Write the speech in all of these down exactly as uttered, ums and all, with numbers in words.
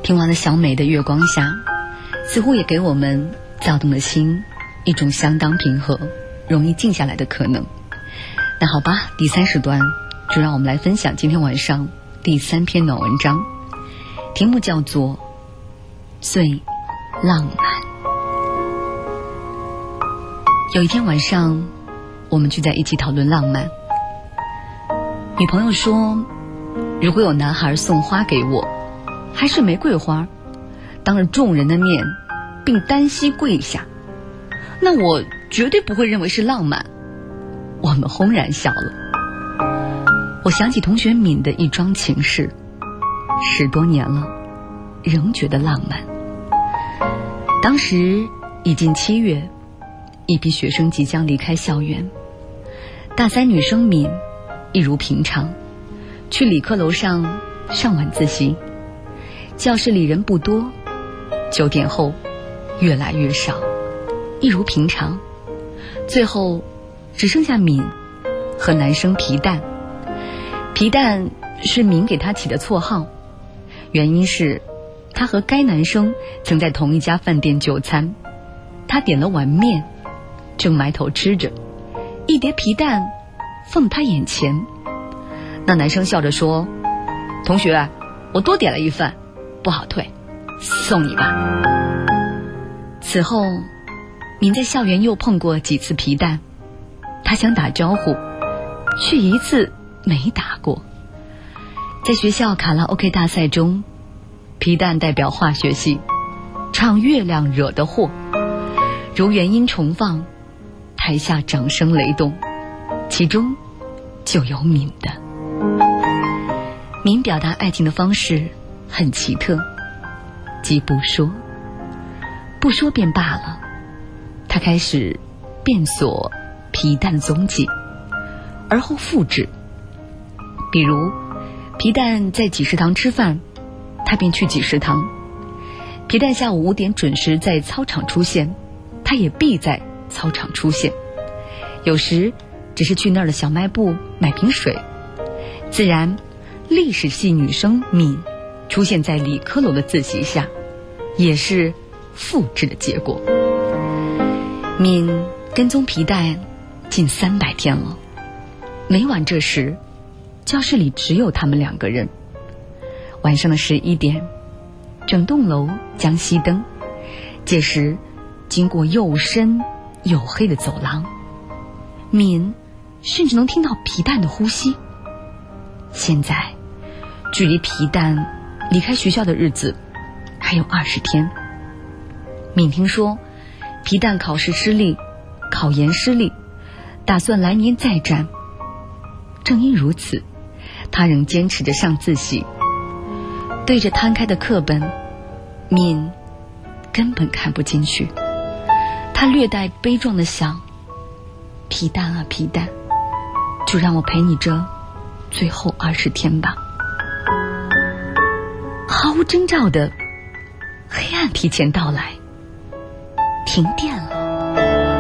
听完了小美的月光下，似乎也给我们躁动的心一种相当平和容易静下来的可能。那好吧，第三时段就让我们来分享今天晚上第三篇暖文章，题目叫做最浪漫。有一天晚上，我们聚在一起讨论浪漫。女朋友说，如果有男孩送花给我，还是玫瑰花，当着众人的面并单膝跪下，那我绝对不会认为是浪漫。我们轰然笑了。我想起同学敏的一桩情事，十多年了，仍觉得浪漫。当时已近七月，一批学生即将离开校园。大三女生敏一如平常去理科楼上上晚自习，教室里人不多，九点后越来越少，一如平常，最后只剩下敏和男生皮蛋。皮蛋是敏给他起的绰号，原因是他和该男生曾在同一家饭店就餐，他点了碗面，正埋头吃着，一碟皮蛋放他眼前。那男生笑着说，同学，我多点了一份，不好退，送你吧。此后敏在校园又碰过几次皮蛋，他想打招呼，却一次没打过。在学校卡拉 OK 大赛中，皮蛋代表化学系唱月亮惹的祸，如原音重放，台下掌声雷动，其中就有敏的。敏表达爱情的方式很奇特，即不说，不说便罢了，他开始遍索皮蛋的踪迹，而后复制。比如皮蛋在几食堂吃饭，他便去几食堂；皮蛋下午五点准时在操场出现，他也必在操场出现。有时只是去那儿的小卖部买瓶水。自然历史系女生敏出现在理科楼的自习下，也是复制的结果。敏跟踪皮蛋近三百天了，每晚这时教室里只有他们两个人。晚上的十一点，整栋楼将熄灯，届时经过又深又黑的走廊，敏甚至能听到皮蛋的呼吸。现在距离皮蛋离开学校的日子还有二十天。敏听说皮蛋考试失利，考研失利，打算来年再战。正因如此，他仍坚持着上自习。对着摊开的课本，敏根本看不进去。他略带悲壮地想，皮蛋啊皮蛋，就让我陪你这最后二十天吧。毫无征兆的黑暗提前到来，停电了。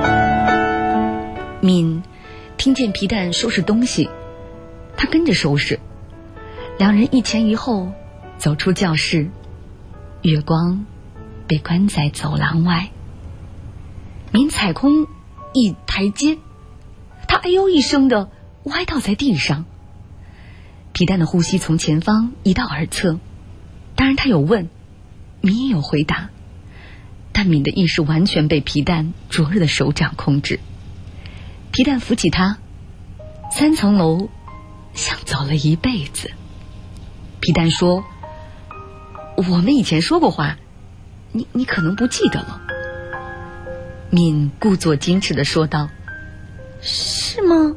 敏听见皮蛋收拾东西，他跟着收拾，两人一前一后走出教室，月光被关在走廊外。敏踩空一台阶，他哎呦一声的歪倒在地上。皮蛋的呼吸从前方移到耳侧，当然他有问，敏也有回答，但敏的意识完全被皮蛋灼热的手掌控制。皮蛋扶起他，三层楼像走了一辈子。皮蛋说，我们以前说过话，你你可能不记得了。敏故作矜持地说道，是吗？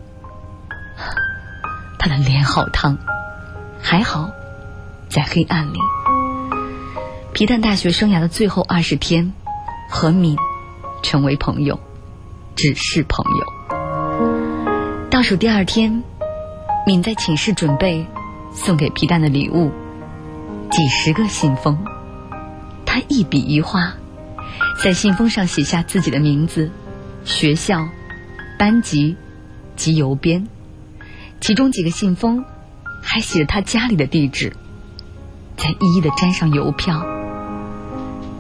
他的脸好烫，还好在黑暗里。皮蛋大学生涯的最后二十天，和敏成为朋友，只是朋友。倒数第二天，敏在寝室准备送给皮蛋的礼物，几十个信封。他一笔一画，在信封上写下自己的名字、学校、班级及邮编，其中几个信封还写着他家里的地址，再一一的粘上邮票。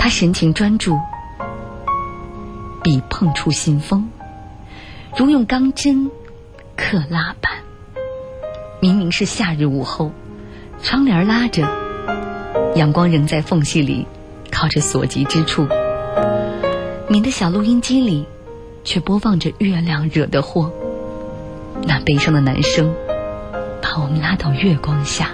他神情专注，笔碰触信封，如用钢针刻蜡板。明明是夏日午后，窗帘拉着，阳光仍在缝隙里靠着所及之处。您的小录音机里却播放着月亮惹的祸，那悲伤的男生把我们拉到月光下。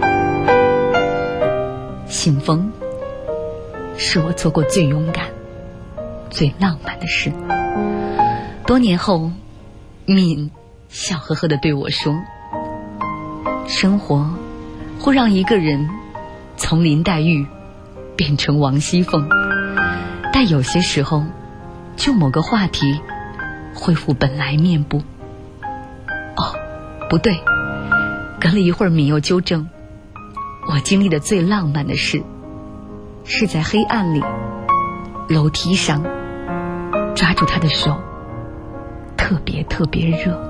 信封是我做过最勇敢最浪漫的事。多年后，敏笑呵呵地对我说，生活会让一个人从林黛玉变成王熙凤，但有些时候就某个话题恢复本来面部。哦，不对，隔了一会儿敏又纠正，我经历的最浪漫的事是在黑暗里楼梯上抓住他的手，特别特别热。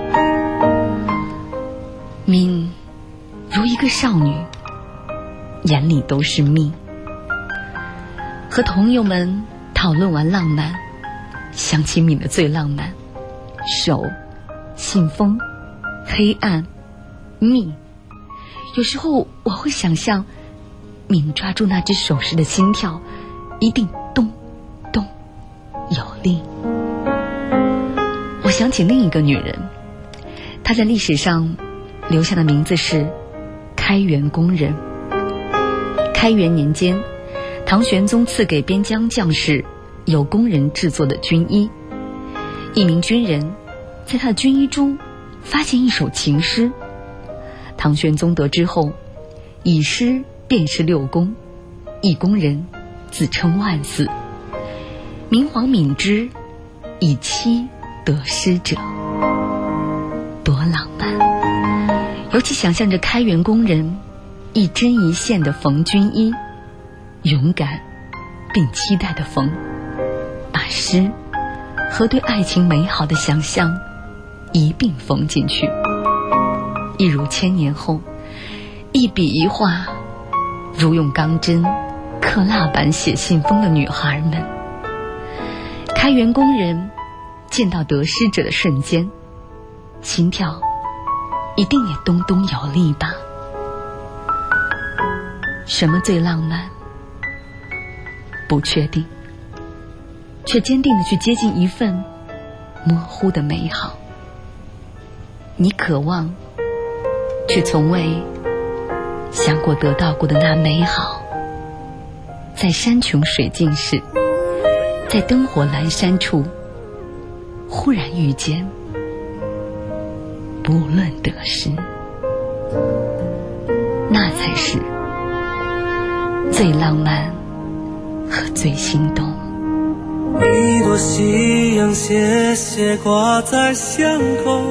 敏如一个少女，眼里都是蜜。和朋友们讨论完浪漫，想起敏的最浪漫，手、信封、黑暗、蜜。有时候我会想象敏抓住那只手时的心跳一定咚咚有力。我想起另一个女人，她在历史上留下的名字是开元宫人。开元年间，唐玄宗赐给边疆将士有工人制作的军衣，一名军人在他的军衣中发现一首情诗。唐玄宗得知后，以诗辨识六宫，一宫人自称万死。明皇敏之，以妻得诗者，多浪漫！尤其想象着开元宫人一针一线的缝军衣，勇敢并期待的缝，把诗和对爱情美好的想象一并缝进去。一如千年后，一笔一画如用钢针刻蜡板写信封的女孩们。开元宫人见到得诗者的瞬间，心跳一定也咚咚有力吧。什么最浪漫？不确定，却坚定地去接近一份模糊的美好。你渴望，却从未想过得到过的那美好，在山穷水尽时，在灯火阑珊处，忽然遇见，不论得失，那才是最浪漫和最心动。 一朵夕阳斜斜挂在巷口，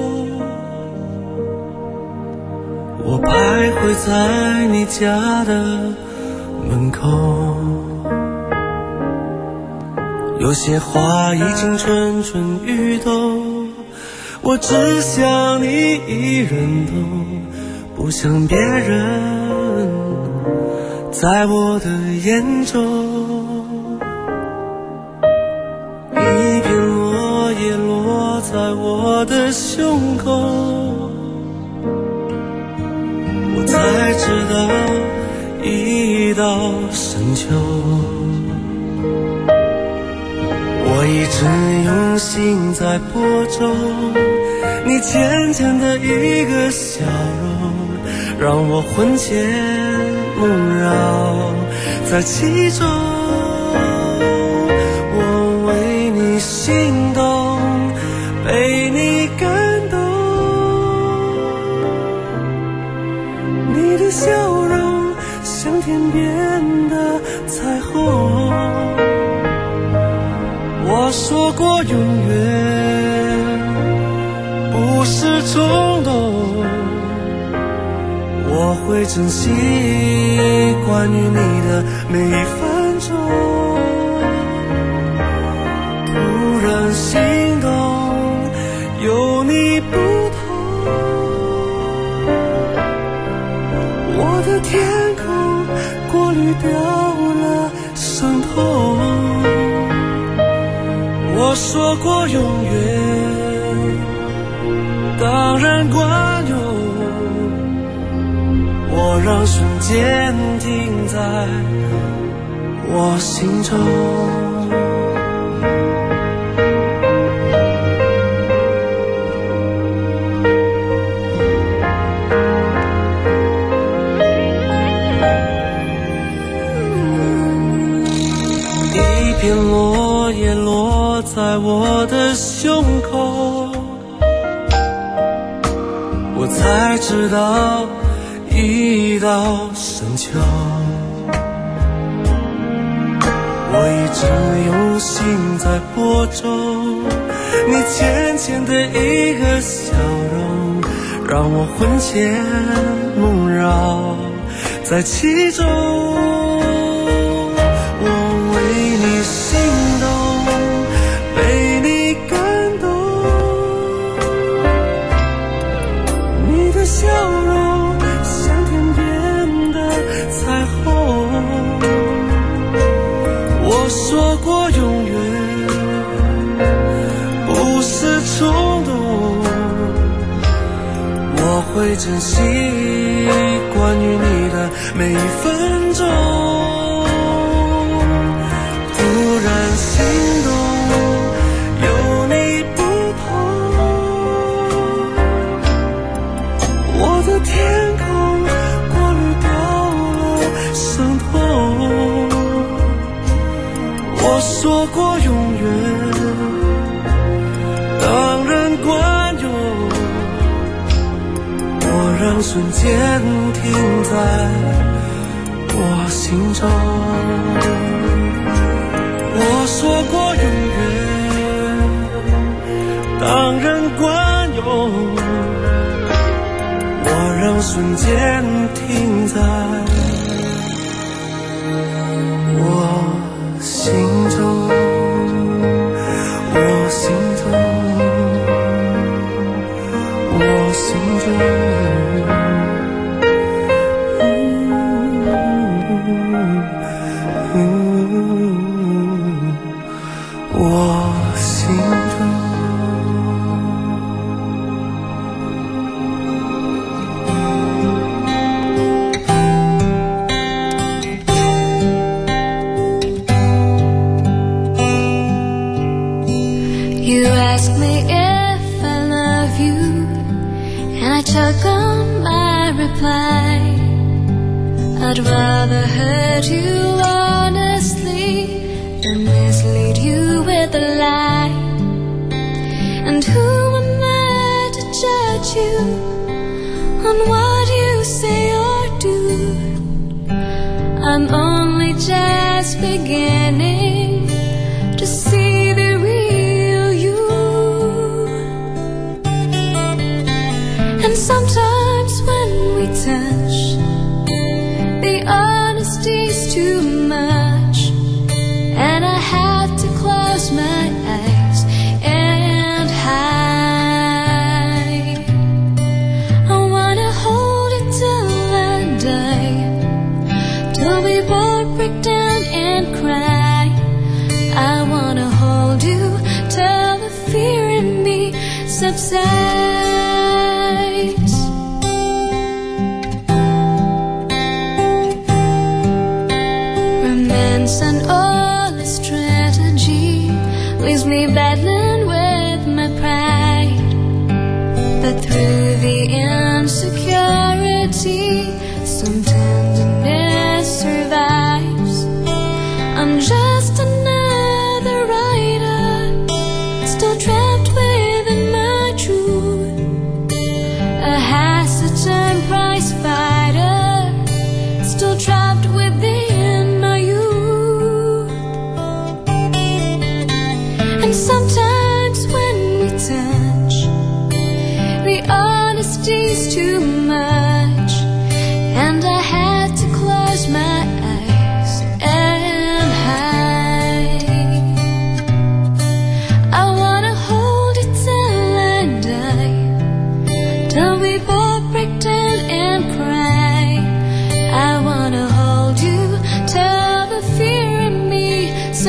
我徘徊在你家的门口，有些话已经蠢蠢欲动，我只想你一人懂，不想别人在我的眼中。一片落叶落在我的胸口，我才知道已到深秋。我一直用心在播种，你浅浅的一个笑容，让我魂牵梦绕在其中。我为你心动，被你感动，你的笑容像天边的彩虹。我说过永远不是冲动，我会珍惜关于你的每一分钟。突然心动，有你不同，我的天空过滤掉了伤痛。 头。我说过永远，当然管用。我让瞬间停在我心中。一片落叶落在我的胸口，我才知道已到深秋。我一直用心在播种，你浅浅的一个笑容，让我魂牵梦绕在其中。说过永远不是冲动，我会珍惜关于你的每一分钟。突然心动，有你不同，我的天空过滤掉了伤痛。我说过永远，当然管用。我让瞬间停在我心中。我说过永远，当然管用。我让瞬间停在我心中，我心中，我心中，嗯嗯、我心中。 You ask me if I love you, and I choke on my reply. I'd rather hurt you honestly than mislead you with a lie. And who am I to judge you on what you say or do? I'm only just beginning to see the real you. And sometimes when we touch, the honesty's too much, and I have to close my eyes and hide. I wanna hold it till I die, till we both break down and cry. I wanna hold you till the fear in me subsides. Romance and all the strategy leaves me battling with my pride. But through the insecurity, some tenderness survives. I'm just another writer, still trapped within my truth. A hesitant prize fighter, still trapped within my youth.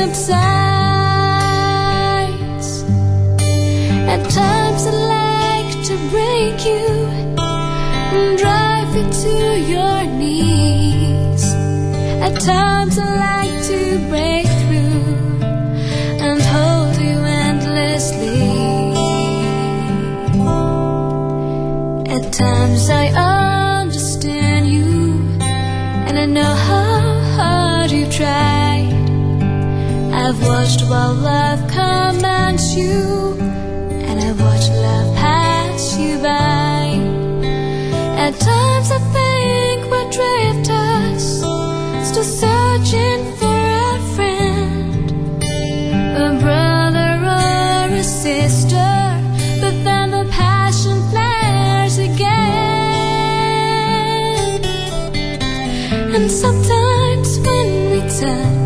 subsides. At times I like to break you and drive you to your knees. At times I like to break through and hold you endlessly. At times I understand you, and I know how hard you tried. I've watched while love commands you, and I've watched love pass you by. At times I think we're drifters, still searching for a friend, a brother or a sister, but then the passion flares again. And sometimes when we touch,